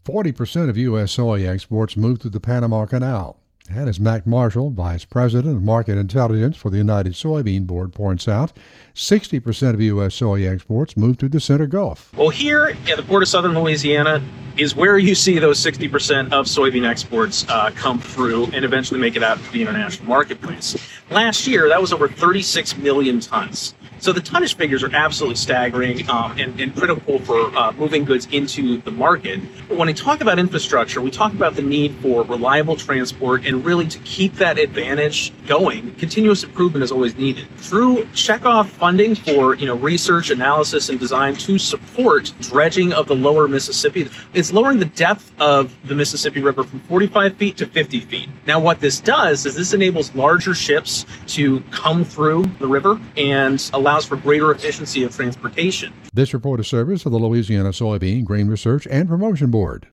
40% of U.S. soy exports move through the Panama Canal. And as Mac Marshall, Vice President of Market Intelligence for the United Soybean Board, points out, 60% of U.S. soy exports move through the Center Gulf. Well, here at the Port of Southern Louisiana is where you see those 60% of soybean exports come through and eventually make it out to the international marketplace. Last year, that was over 36 million tons. So the tonnage figures are absolutely staggering and critical for moving goods into the market. But when we talk about infrastructure, we talk about the need for reliable transport and really to keep that advantage going. Continuous improvement is always needed. Through checkoff funding for research, analysis, and design to support dredging of the lower Mississippi, it's lowering the depth of the Mississippi River from 45 feet to 50 feet. Now what this does is this enables larger ships to come through the river and allows for greater efficiency of transportation. This report is service of the Louisiana Soybean Grain Research and Promotion Board.